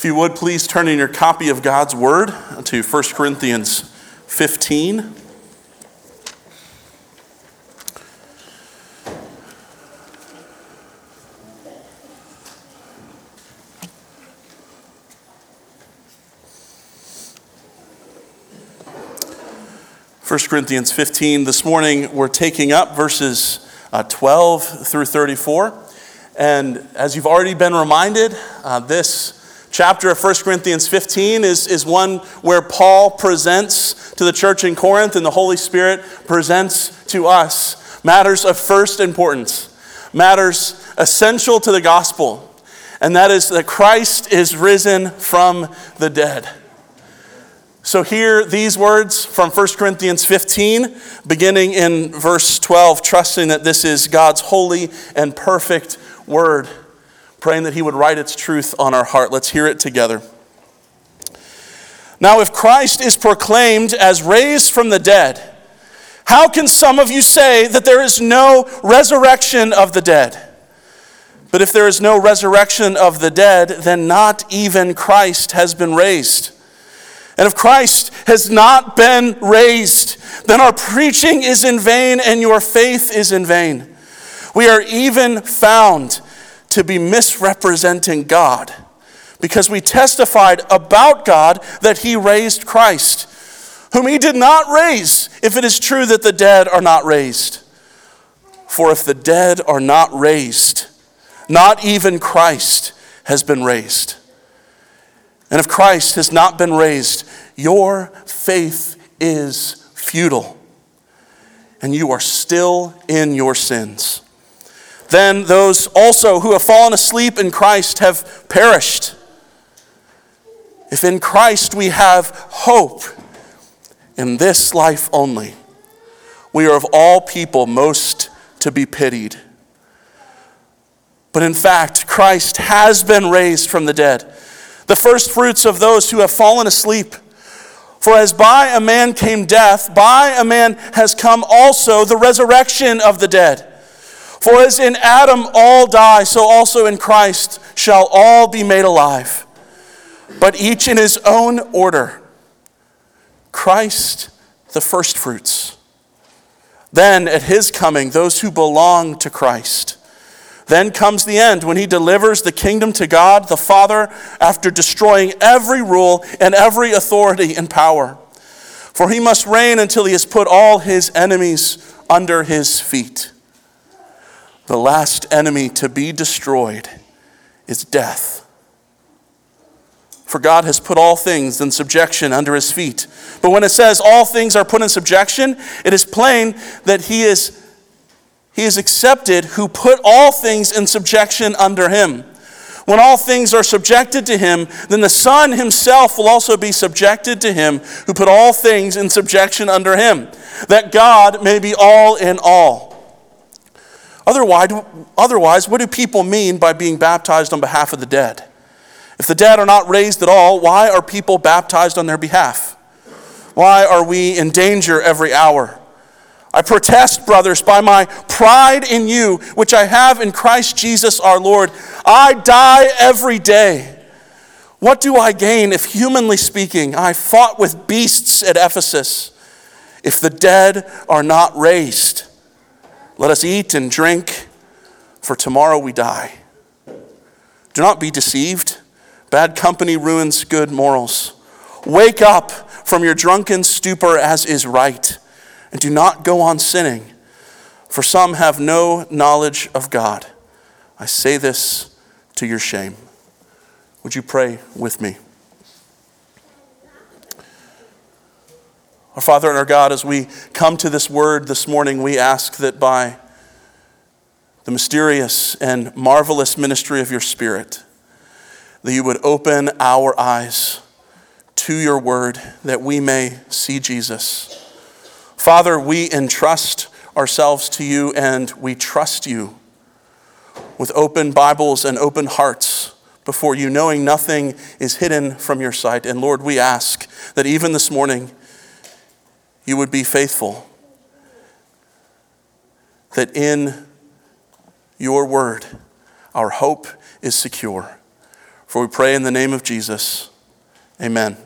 you would, please turn in your copy of God's Word to 1 Corinthians 15. 1 Corinthians 15. This morning we're taking up verses 12 through 34. And as you've already been reminded, this chapter of 1 Corinthians 15 is one where Paul presents to the church in Corinth and the Holy Spirit presents to us matters of first importance, matters essential to the gospel, and that is that Christ is risen from the dead. So hear these words from 1 Corinthians 15, beginning in verse 12, trusting that this is God's holy and perfect word, praying that he would write its truth on our heart. Let's hear it together. Now, if Christ is proclaimed as raised from the dead, how can some of you say that there is no resurrection of the dead? But if there is no resurrection of the dead, then not even Christ has been raised. And if Christ has not been raised, then our preaching is in vain and your faith is in vain. We are even found to be misrepresenting God because we testified about God that he raised Christ, whom he did not raise, if it is true that the dead are not raised. For if the dead are not raised, not even Christ has been raised. And if Christ has not been raised, your faith is futile, and you are still in your sins. Then those also who have fallen asleep in Christ have perished. If in Christ we have hope in this life only, we are of all people most to be pitied. But in fact, Christ has been raised from the dead, the first fruits of those who have fallen asleep. For as by a man came death, by a man has come also the resurrection of the dead. For as in Adam all die, so also in Christ shall all be made alive, but each in his own order. Christ the firstfruits. Then at his coming, those who belong to Christ. Then comes the end, when he delivers the kingdom to God the Father after destroying every rule and every authority and power. For he must reign until he has put all his enemies under his feet. The last enemy to be destroyed is death. For God has put all things in subjection under his feet. But when it says all things are put in subjection, it is plain that he is accepted who put all things in subjection under him. When all things are subjected to him, then the Son himself will also be subjected to him who put all things in subjection under him, that God may be all in all. Otherwise, what do people mean by being baptized on behalf of the dead? If the dead are not raised at all, why are people baptized on their behalf? Why are we in danger every hour? I protest, brothers, by my pride in you, which I have in Christ Jesus our Lord. I die every day. What do I gain if, humanly speaking, I fought with beasts at Ephesus? If the dead are not raised, let us eat and drink, for tomorrow we die. Do not be deceived. Bad company ruins good morals. Wake up from your drunken stupor as is right. And do not go on sinning, for some have no knowledge of God. I say this to your shame. Would you pray with me? Our Father and our God, as we come to this word this morning, we ask that by the mysterious and marvelous ministry of your Spirit, that you would open our eyes to your word, that we may see Jesus. Father, we entrust ourselves to you and we trust you with open Bibles and open hearts before you, knowing nothing is hidden from your sight. And Lord, we ask that even this morning you would be faithful, that in your word our hope is secure. For we pray in the name of Jesus. Amen.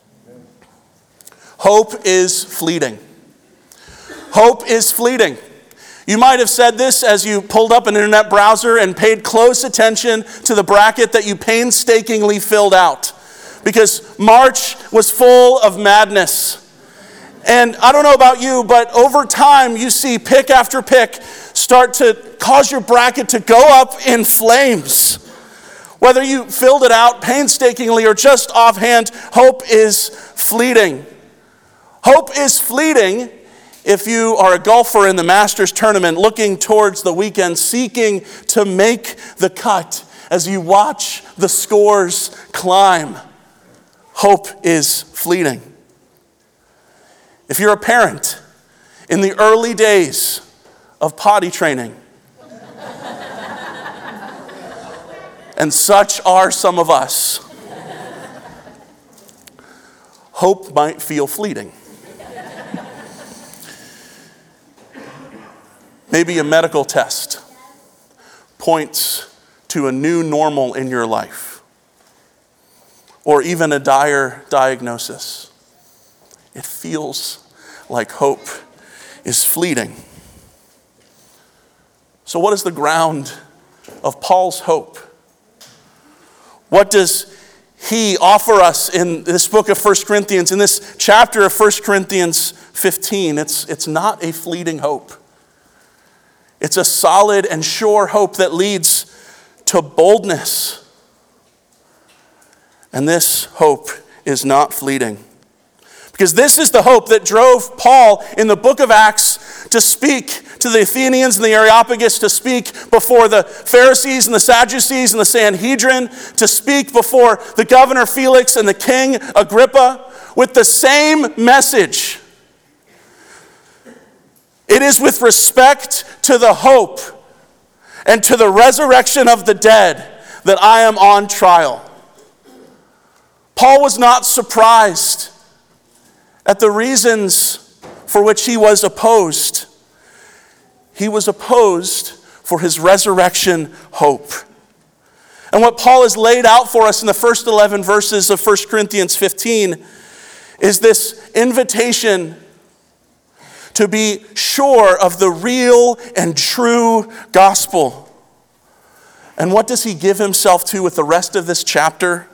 Hope is fleeting. Hope is fleeting. You might have said this as you pulled up an internet browser and paid close attention to the bracket that you painstakingly filled out, because March was full of madness. And I don't know about you, but over time you see pick after pick start to cause your bracket to go up in flames. Whether you filled it out painstakingly or just offhand, hope is fleeting. Hope is fleeting if you are a golfer in the Masters tournament looking towards the weekend, seeking to make the cut as you watch the scores climb. Hope is fleeting. If you're a parent in the early days of potty training, and such are some of us, hope might feel fleeting. Maybe a medical test points to a new normal in your life, or even a dire diagnosis. It feels like hope is fleeting. So what is the ground of Paul's hope? What does he offer us in this book of 1 Corinthians, in this chapter of 1 Corinthians 15? It's not a fleeting hope. It's a solid and sure hope that leads to boldness. And this hope is not fleeting. Because this is the hope that drove Paul in the book of Acts to speak to the Athenians and the Areopagus, to speak before the Pharisees and the Sadducees and the Sanhedrin, to speak before the governor Felix and the king Agrippa with the same message. It is with respect to the hope and to the resurrection of the dead that I am on trial. Paul was not surprised at the reasons for which he was opposed. He was opposed for his resurrection hope. And what Paul has laid out for us in the first 11 verses of 1 Corinthians 15 is this invitation to be sure of the real and true gospel. And what does he give himself to with the rest of this chapter?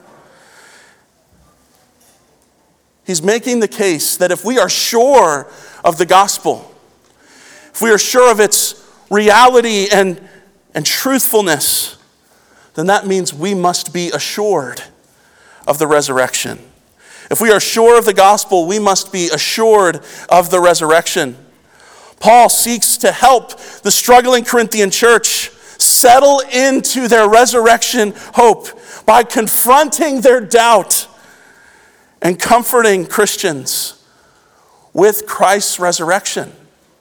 He's making the case that if we are sure of the gospel, if we are sure of its reality and truthfulness, then that means we must be assured of the resurrection. If we are sure of the gospel, we must be assured of the resurrection. Paul seeks to help the struggling Corinthian church settle into their resurrection hope by confronting their doubt and comforting Christians with Christ's resurrection.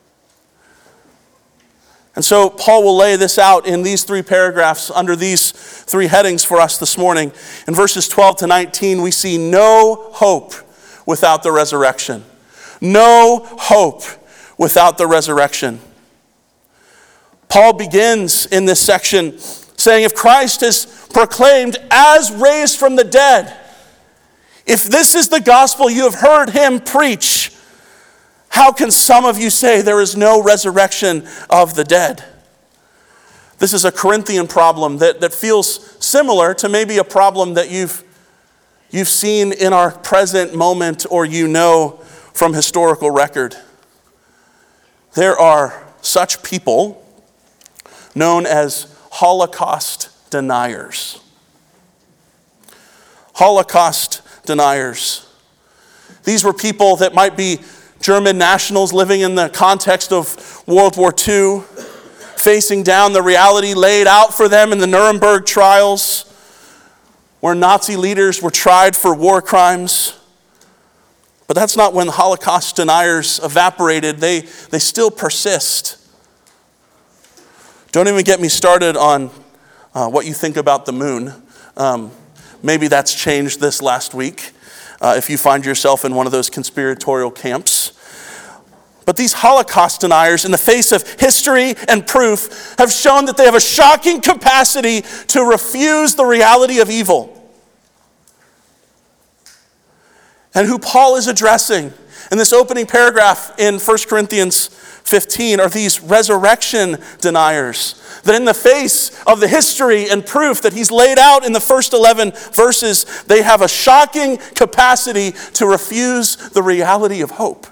And so Paul will lay this out in these 3 paragraphs under these 3 headings for us this morning. In verses 12 to 19, we see no hope without the resurrection. No hope without the resurrection. Paul begins in this section saying, if Christ is proclaimed as raised from the dead, if this is the gospel you have heard him preach, how can some of you say there is no resurrection of the dead? This is a Corinthian problem that feels similar to maybe a problem that you've seen in our present moment or you know from historical record. There are such people known as Holocaust deniers. Holocaust deniers. These were people that might be German nationals living in the context of World War II, facing down the reality laid out for them in the Nuremberg trials, where Nazi leaders were tried for war crimes. But that's not when the Holocaust deniers evaporated. They still persist. Don't even get me started on what you think about the moon. Maybe that's changed this last week. If you find yourself in one of those conspiratorial camps. But these Holocaust deniers, in the face of history and proof, have shown that they have a shocking capacity to refuse the reality of evil. And who Paul is addressing in this opening paragraph in 1 Corinthians 15 are these resurrection deniers. That in the face of the history and proof that he's laid out in the first 11 verses, they have a shocking capacity to refuse the reality of hope.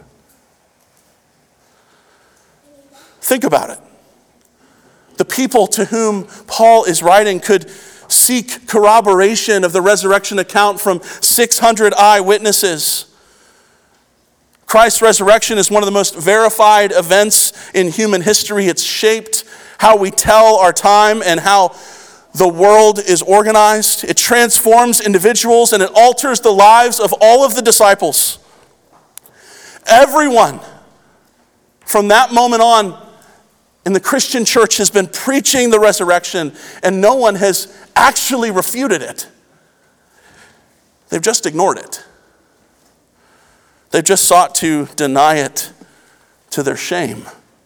Think about it. The people to whom Paul is writing could seek corroboration of the resurrection account from 600 eyewitnesses. Christ's resurrection is one of the most verified events in human history. It's shaped how we tell our time and how the world is organized. It transforms individuals and it alters the lives of all of the disciples. Everyone from that moment on in the Christian church has been preaching the resurrection, and no one has actually refuted it. They've just ignored it. They've just sought to deny it to their shame.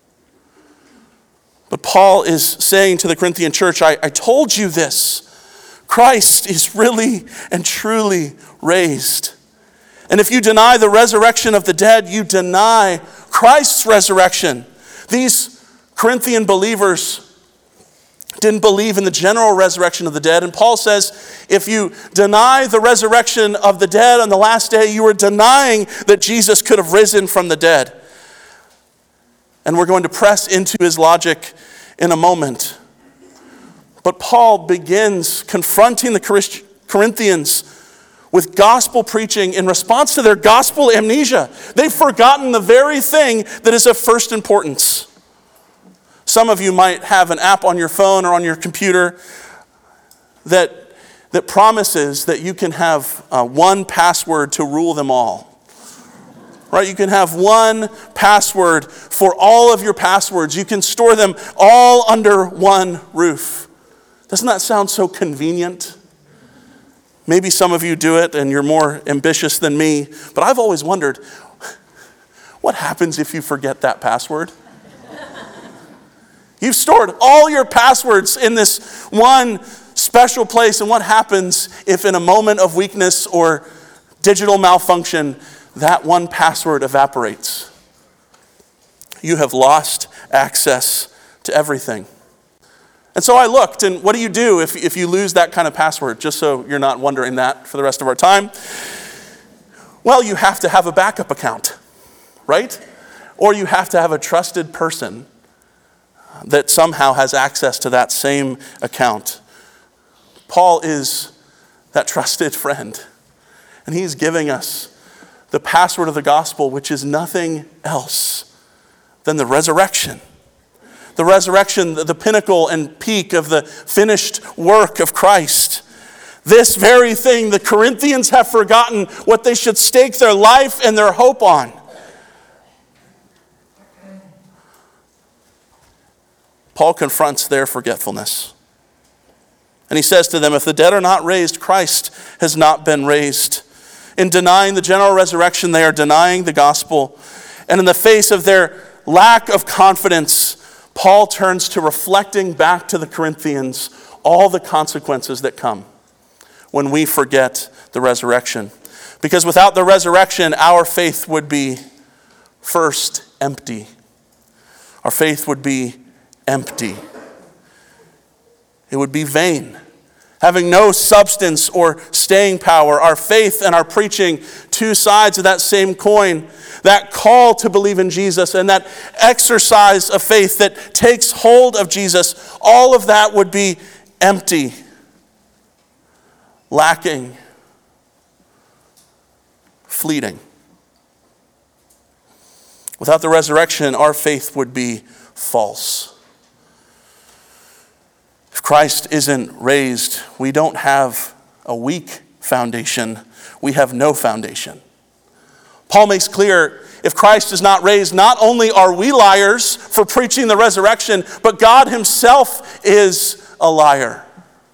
But Paul is saying to the Corinthian church, I told you this. Christ is really and truly raised. And if you deny the resurrection of the dead, you deny Christ's resurrection. These Corinthian believers didn't believe in the general resurrection of the dead. And Paul says, if you deny the resurrection of the dead on the last day, you are denying that Jesus could have risen from the dead. And we're going to press into his logic in a moment. But Paul begins confronting the Corinthians with gospel preaching in response to their gospel amnesia. They've forgotten the very thing that is of first importance. Some of you might have an app on your phone or on your computer that promises that you can have one password to rule them all. Right? You can have one password for all of your passwords. You can store them all under one roof. Doesn't that sound so convenient? Maybe some of you do it and you're more ambitious than me, but I've always wondered, what happens if you forget that password? You've stored all your passwords in this one special place, and what happens if in a moment of weakness or digital malfunction, that one password evaporates? You have lost access to everything. And so I looked, and what do you do if you lose that kind of password? Just so you're not wondering that for the rest of our time. Well, you have to have a backup account, right? Or you have to have a trusted person that somehow has access to that same account. Paul is that trusted friend, and he's giving us the password of the gospel, which is nothing else than the resurrection. The resurrection, the pinnacle and peak of the finished work of Christ. This very thing the Corinthians have forgotten what they should stake their life and their hope on. Paul confronts their forgetfulness. And he says to them, if the dead are not raised, Christ has not been raised. In denying the general resurrection, they are denying the gospel. And in the face of their lack of confidence, Paul turns to reflecting back to the Corinthians all the consequences that come when we forget the resurrection. Because without the resurrection, our faith would be first empty. Our faith would be empty. It would be vain, having no substance or staying power. Our faith and our preaching, two sides of that same coin, that call to believe in Jesus and that exercise of faith that takes hold of Jesus, all of that would be empty, lacking, fleeting. Without the resurrection, our faith would be false. If Christ isn't raised, we don't have a weak foundation. We have no foundation. Paul makes clear, if Christ is not raised, not only are we liars for preaching the resurrection, but God himself is a liar.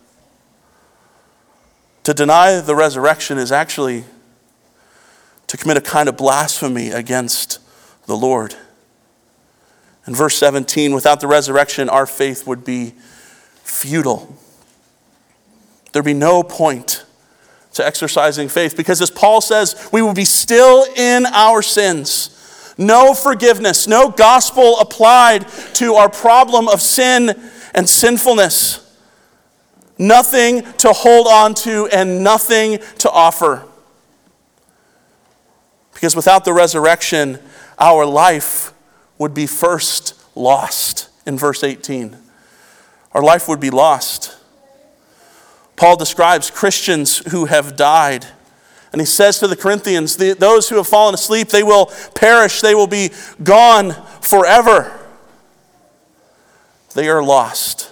To deny the resurrection is actually to commit a kind of blasphemy against the Lord. In verse 17, without the resurrection, our faith would be futile. There'd be no point to exercising faith. Because as Paul says, we will be still in our sins. No forgiveness, no gospel applied to our problem of sin and sinfulness. Nothing to hold on to and nothing to offer. Because without the resurrection, our life would be first lost. In verse 18, our life would be lost. Paul describes Christians who have died. And he says to the Corinthians, those who have fallen asleep, they will perish. They will be gone forever. They are lost.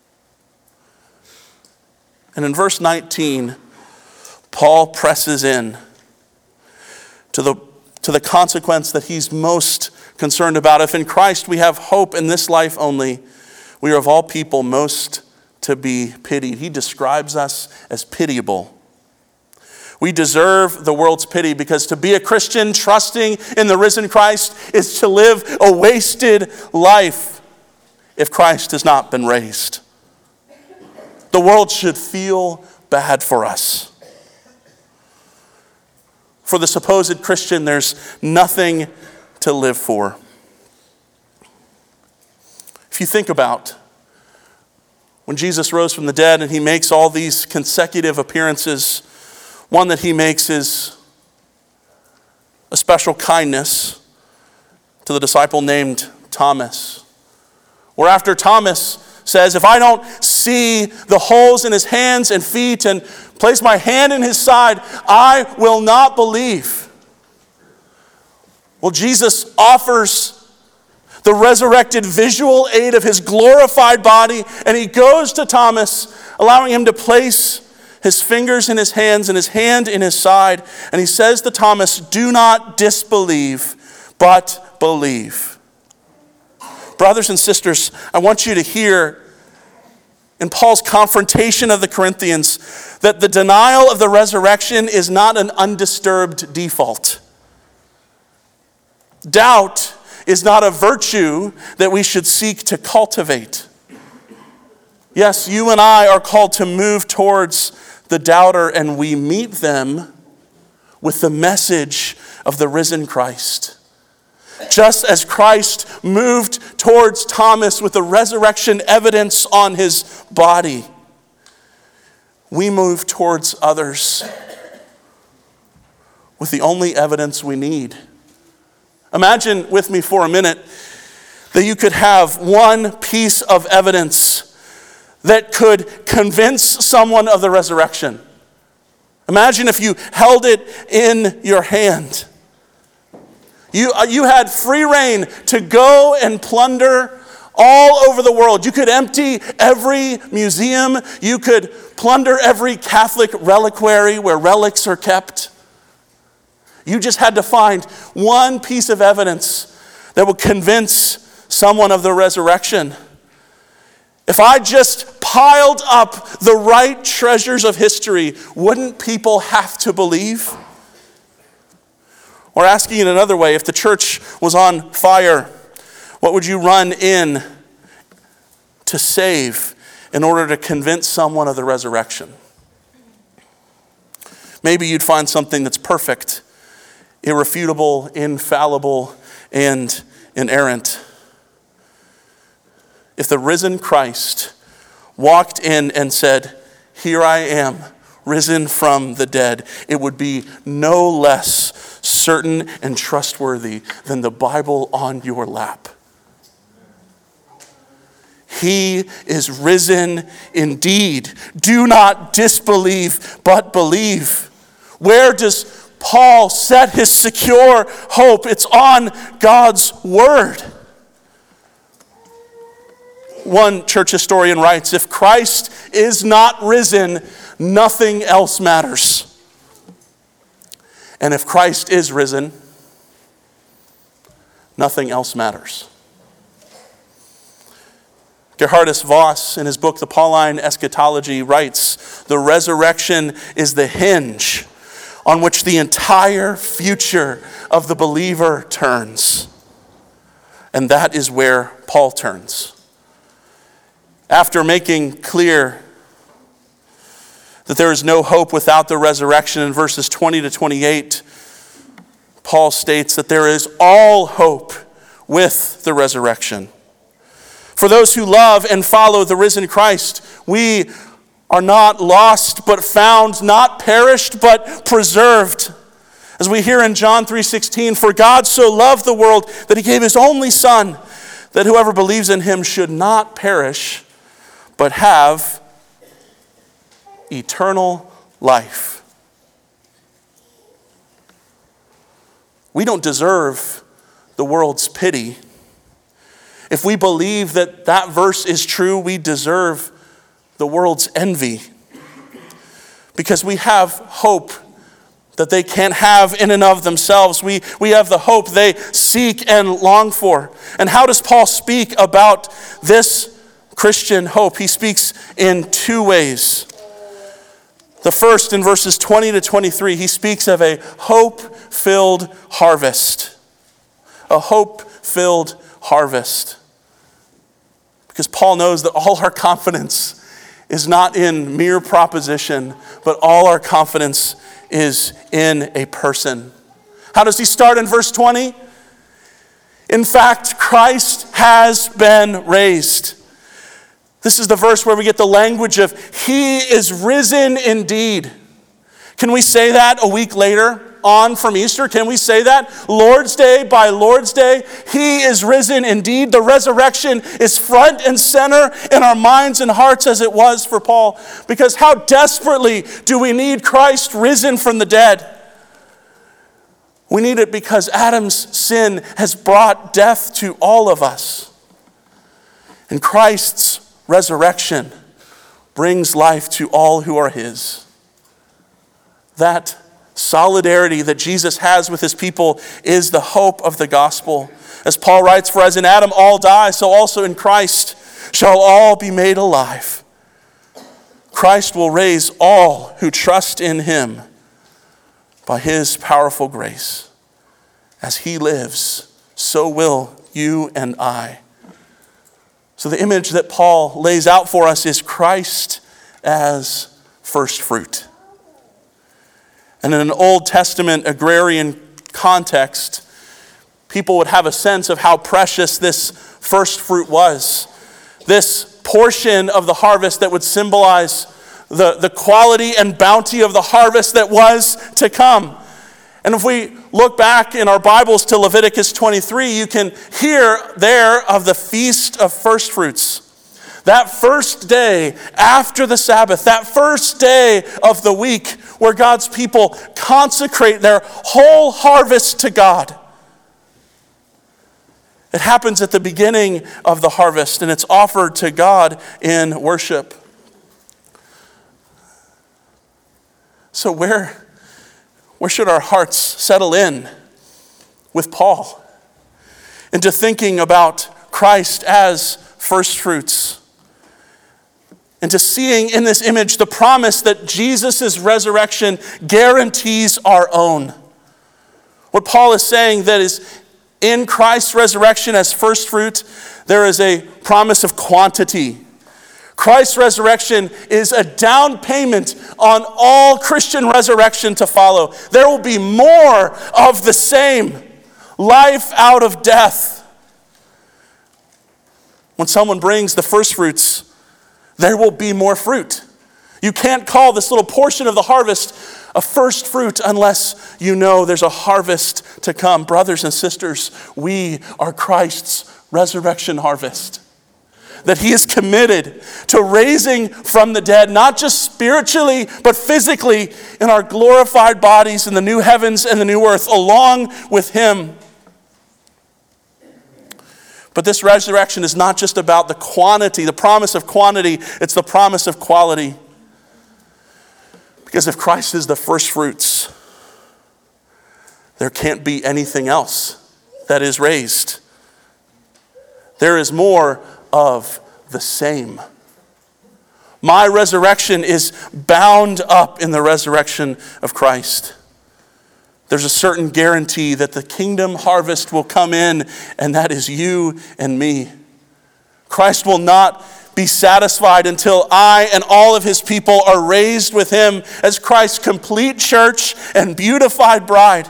And in verse 19, Paul presses in to the consequence that he's most concerned about. If in Christ we have hope in this life only, we are of all people most to be pitied. He describes us as pitiable. We deserve the world's pity because to be a Christian trusting in the risen Christ is to live a wasted life if Christ has not been raised. The world should feel bad for us. For the supposed Christian, there's nothing to live for. If you think about when Jesus rose from the dead and he makes all these consecutive appearances, one that he makes is a special kindness to the disciple named Thomas. Where after Thomas says, if I don't see the holes in his hands and feet and place my hand in his side, I will not believe. Well, Jesus offers the resurrected visual aid of his glorified body, and he goes to Thomas, allowing him to place his fingers in his hands and his hand in his side, and he says to Thomas, do not disbelieve, but believe. Brothers and sisters, I want you to hear in Paul's confrontation of the Corinthians that the denial of the resurrection is not an undisturbed default. Doubt is not a virtue that we should seek to cultivate. Yes, you and I are called to move towards the doubter, and we meet them with the message of the risen Christ. Just as Christ moved towards Thomas with the resurrection evidence on his body, we move towards others with the only evidence we need. Imagine with me for a minute that you could have one piece of evidence that could convince someone of the resurrection. Imagine if you held it in your hand. You had free rein to go and plunder all over the world. You could empty every museum. You could plunder every Catholic reliquary where relics are kept. You just had to find one piece of evidence that would convince someone of the resurrection. If I just piled up the right treasures of history, wouldn't people have to believe? Or asking it another way, if the church was on fire, what would you run in to save in order to convince someone of the resurrection? Maybe you'd find something that's perfect, irrefutable, infallible, and inerrant. If the risen Christ walked in and said, "Here I am, risen from the dead," it would be no less certain and trustworthy than the Bible on your lap. He is risen indeed. Do not disbelieve, but believe. Where does Paul set his secure hope? It's on God's word. One church historian writes, if Christ is not risen, nothing else matters. And if Christ is risen, nothing else matters. Gerhardus Voss, in his book, The Pauline Eschatology, writes, the resurrection is the hinge on which the entire future of the believer turns. And that is where Paul turns. After making clear that there is no hope without the resurrection. In verses 20 to 28, Paul states that there is all hope with the resurrection. For those who love and follow the risen Christ, we are not lost but found, not perished but preserved. As we hear in John 3:16, for God so loved the world that he gave his only Son, that whoever believes in him should not perish but have eternal life. We don't deserve the world's pity. If we believe that that verse is true, we deserve the world's envy. Because we have hope that they can't have in and of themselves. We have the hope they seek and long for. And how does Paul speak about this Christian hope? He speaks in two ways. The first, in verses 20 to 23, he speaks of a hope-filled harvest. A hope-filled harvest. Because Paul knows that all our confidence is not in mere proposition, but all our confidence is in a person. How does he start in verse 20? In fact, Christ has been raised. This is the verse where we get the language of, he is risen indeed. Can we say that a week later on from Easter? Can we say that? Lord's Day by Lord's Day, he is risen indeed. The resurrection is front and center in our minds and hearts as it was for Paul. Because how desperately do we need Christ risen from the dead? We need it because Adam's sin has brought death to all of us. And Christ's resurrection brings life to all who are his. That solidarity that Jesus has with his people is the hope of the gospel. As Paul writes, for as in Adam all die, so also in Christ shall all be made alive. Christ will raise all who trust in him by his powerful grace. As he lives, so will you and I. So the image that Paul lays out for us is Christ as first fruit. And in an Old Testament agrarian context, people would have a sense of how precious this first fruit was. This portion of the harvest that would symbolize the quality and bounty of the harvest that was to come. And if we look back in our Bibles to Leviticus 23, you can hear there of the Feast of First Fruits. That first day after the Sabbath, that first day of the week where God's people consecrate their whole harvest to God. It happens at the beginning of the harvest and it's offered to God in worship. So where should our hearts settle in with Paul? Into thinking about Christ as first fruits. Into seeing in this image the promise that Jesus' resurrection guarantees our own. What Paul is saying that is in Christ's resurrection as first fruit, there is a promise of quantity. Christ's resurrection is a down payment on all Christian resurrection to follow. There will be more of the same. Life out of death. When someone brings the first fruits, there will be more fruit. You can't call this little portion of the harvest a first fruit unless you know there's a harvest to come. Brothers and sisters, we are Christ's resurrection harvest. That he is committed to raising from the dead, not just spiritually, but physically in our glorified bodies in the new heavens and the new earth, along with him. But this resurrection is not just about the quantity, the promise of quantity, it's the promise of quality. Because if Christ is the first fruits, there can't be anything else that is raised. There is more of the same. My resurrection is bound up in the resurrection of Christ. There's a certain guarantee that the kingdom harvest will come in, and that is you and me. Christ will not be satisfied until I and all of his people are raised with him as Christ's complete church and beautified bride.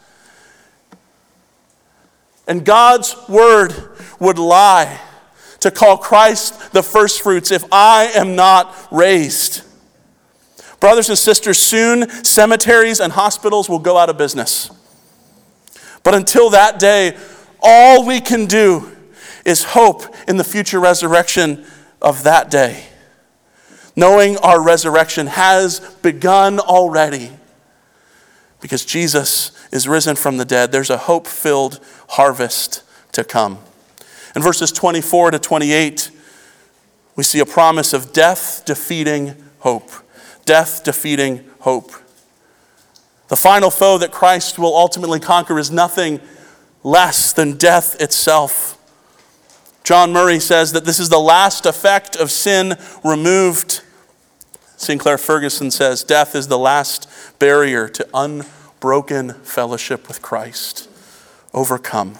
And God's word would lie to call Christ the firstfruits if I am not raised. Brothers and sisters, soon cemeteries and hospitals will go out of business. But until that day, all we can do is hope in the future resurrection of that day, knowing our resurrection has begun already because Jesus is risen from the dead. There's a hope-filled harvest to come. In verses 24 to 28, we see a promise of death-defeating hope. Death-defeating hope. The final foe that Christ will ultimately conquer is nothing less than death itself. John Murray says that this is the last effect of sin removed. Sinclair Ferguson says, death is the last barrier to unbroken fellowship with Christ. Overcome.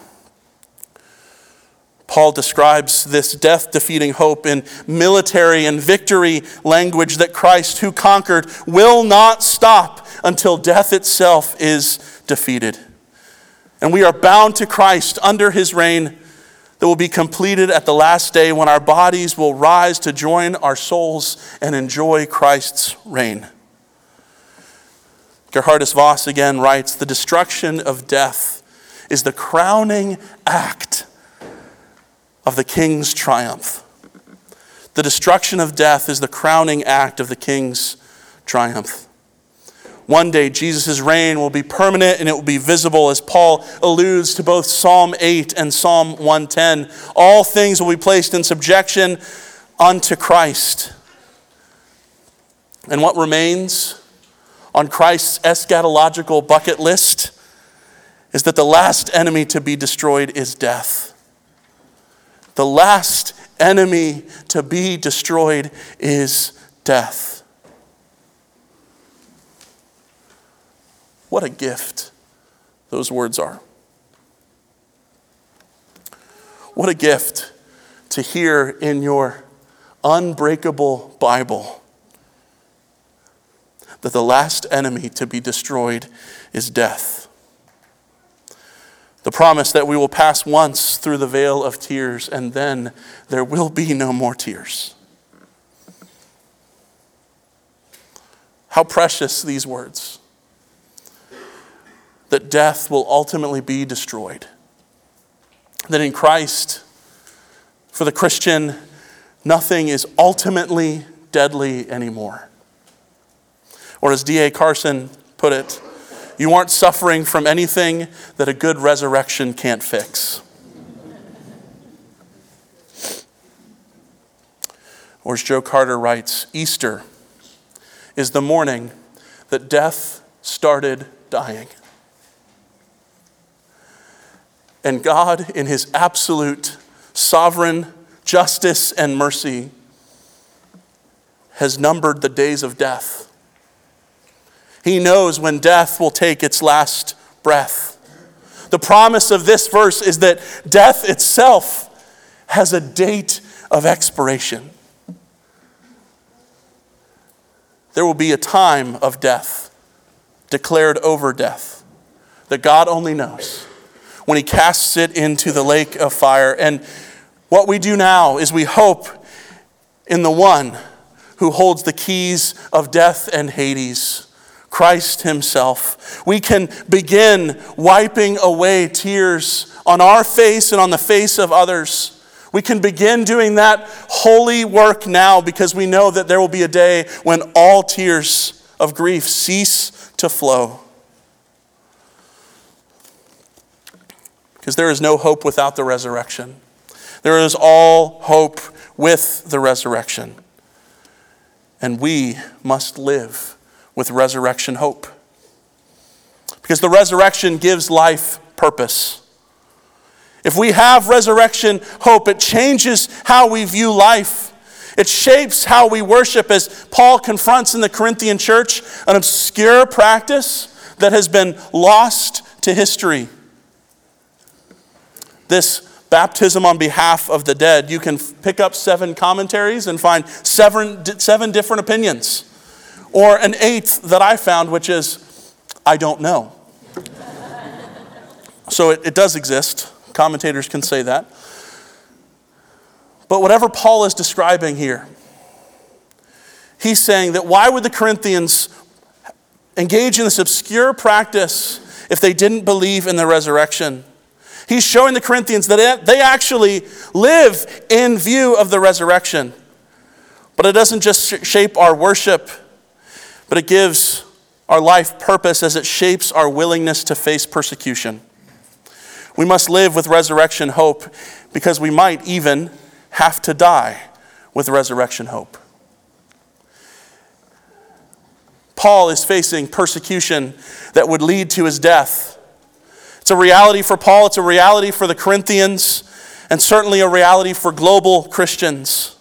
Paul describes this death-defeating hope in military and victory language that Christ, who conquered, will not stop until death itself is defeated. And we are bound to Christ under his reign that will be completed at the last day when our bodies will rise to join our souls and enjoy Christ's reign. Gerhardus Voss again writes, the destruction of death is the crowning act of the King's triumph. The destruction of death is the crowning act of the King's triumph. One day, Jesus' reign will be permanent and it will be visible, as Paul alludes to both Psalm 8 and Psalm 110. All things will be placed in subjection unto Christ. And what remains on Christ's eschatological bucket list is that the last enemy to be destroyed is death. The last enemy to be destroyed is death. What a gift those words are. What a gift to hear in your unbreakable Bible that the last enemy to be destroyed is death. The promise that we will pass once through the veil of tears and then there will be no more tears. How precious these words. That death will ultimately be destroyed. That in Christ, for the Christian, nothing is ultimately deadly anymore. Or as D.A. Carson put it, you aren't suffering from anything that a good resurrection can't fix. Or as Joe Carter writes, Easter is the morning that death started dying. And God, in his absolute sovereign justice and mercy, has numbered the days of death. He knows when death will take its last breath. The promise of this verse is that death itself has a date of expiration. There will be a time of death declared over death that God only knows, when he casts it into the lake of fire. And what we do now is we hope in the one who holds the keys of death and Hades, Christ himself. We can begin wiping away tears on our face and on the face of others. We can begin doing that holy work now because we know that there will be a day when all tears of grief cease to flow. Because there is no hope without the resurrection. There is all hope with the resurrection. And we must live with resurrection hope. Because the resurrection gives life purpose. If we have resurrection hope, it changes how we view life. It shapes how we worship, as Paul confronts in the Corinthian church an obscure practice that has been lost to history. This baptism on behalf of the dead, you can pick up 7 commentaries and find seven different opinions. Or an 8th that I found, which is, I don't know. So it does exist. Commentators can say that. But whatever Paul is describing here, he's saying that why would the Corinthians engage in this obscure practice if they didn't believe in the resurrection? He's showing the Corinthians that they actually live in view of the resurrection. But it doesn't just shape our worship, but it gives our life purpose as it shapes our willingness to face persecution. We must live with resurrection hope because we might even have to die with resurrection hope. Paul is facing persecution that would lead to his death. It's a reality for Paul, it's a reality for the Corinthians, and certainly a reality for global Christians.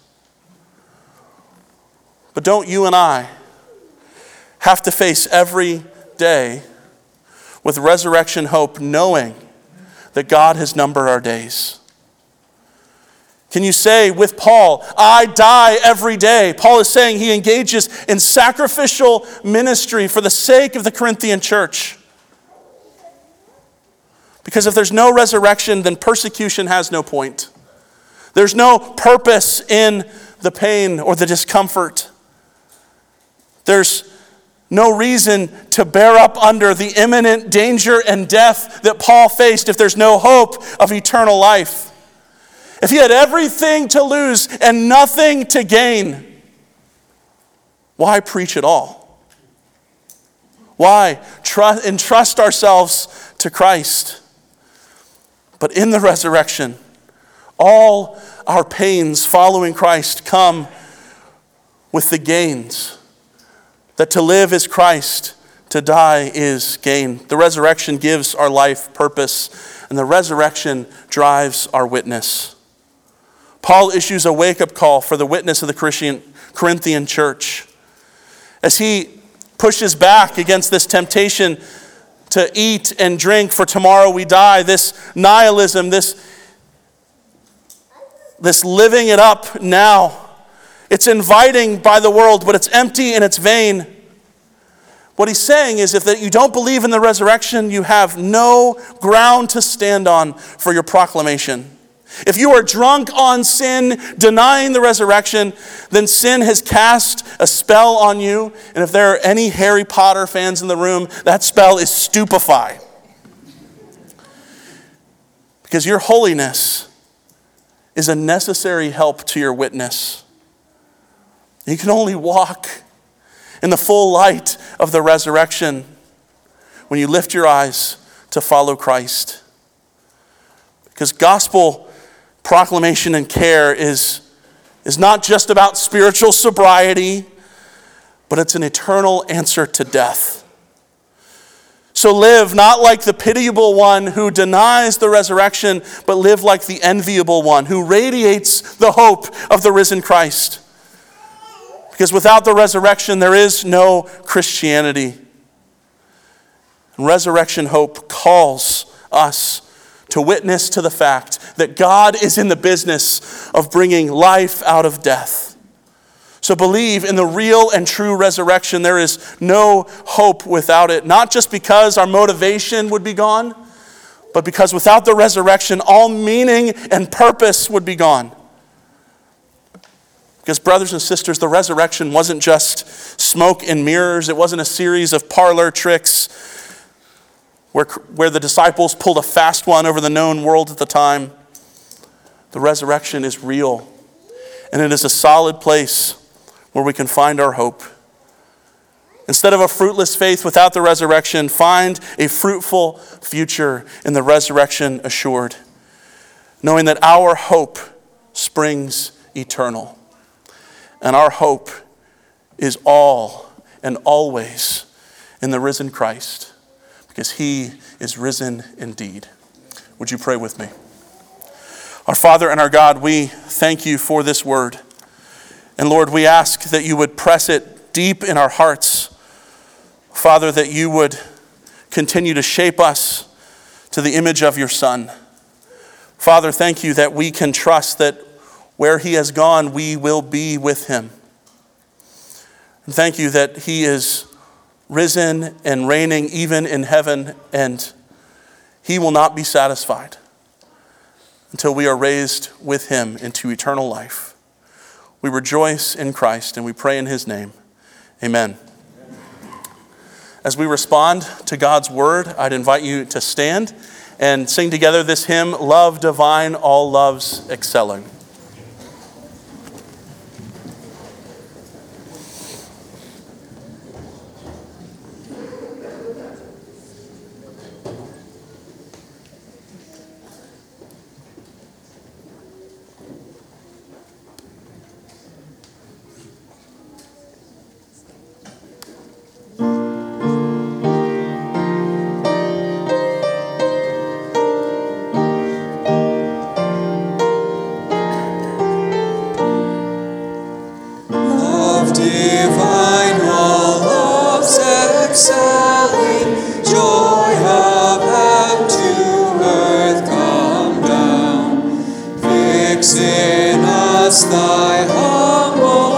But don't you and I have to face every day with resurrection hope, knowing that God has numbered our days? Can you say with Paul, I die every day? Paul is saying he engages in sacrificial ministry for the sake of the Corinthian church. Because if there's no resurrection, then persecution has no point. There's no purpose in the pain or the discomfort. There's no reason to bear up under the imminent danger and death that Paul faced if there's no hope of eternal life. If he had everything to lose and nothing to gain, why preach at all? Why entrust ourselves to Christ? But in the resurrection, all our pains following Christ come with the gains. That to live is Christ, to die is gain. The resurrection gives our life purpose, and the resurrection drives our witness. Paul issues a wake-up call for the witness of the Corinthian church as he pushes back against this temptation to eat and drink for tomorrow we die, this nihilism, this living it up now. It's inviting by the world, but it's empty and it's vain. What he's saying is if that you don't believe in the resurrection, you have no ground to stand on for your proclamation. If you are drunk on sin, denying the resurrection, then sin has cast a spell on you. And if there are any Harry Potter fans in the room, that spell is stupefy. Because your holiness is a necessary help to your witness. You can only walk in the full light of the resurrection when you lift your eyes to follow Christ. Because gospel proclamation and care is not just about spiritual sobriety, but it's an eternal answer to death. So live not like the pitiable one who denies the resurrection, but live like the enviable one who radiates the hope of the risen Christ. Because without the resurrection, there is no Christianity. And resurrection hope calls us to witness to the fact that God is in the business of bringing life out of death. So believe in the real and true resurrection. There is no hope without it. Not just because our motivation would be gone, but because without the resurrection, all meaning and purpose would be gone. Because brothers and sisters, the resurrection wasn't just smoke and mirrors. It wasn't a series of parlor tricks where the disciples pulled a fast one over the known world at the time. The resurrection is real, and it is a solid place where we can find our hope. Instead of a fruitless faith without the resurrection, find a fruitful future in the resurrection assured, knowing that our hope springs eternal. And our hope is all and always in the risen Christ, because he is risen indeed. Would you pray with me? Our Father and our God, we thank you for this word. And Lord, we ask that you would press it deep in our hearts. Father, that you would continue to shape us to the image of your Son. Father, thank you that we can trust that where he has gone, we will be with him. And thank you that he is risen and reigning even in heaven, and he will not be satisfied until we are raised with him into eternal life. We rejoice in Christ and we pray in his name. Amen. As we respond to God's word, I'd invite you to stand and sing together this hymn, Love Divine, All Loves Excelling. Divine, all loves excelling, joy of heaven to earth come down. Fix in us thy humble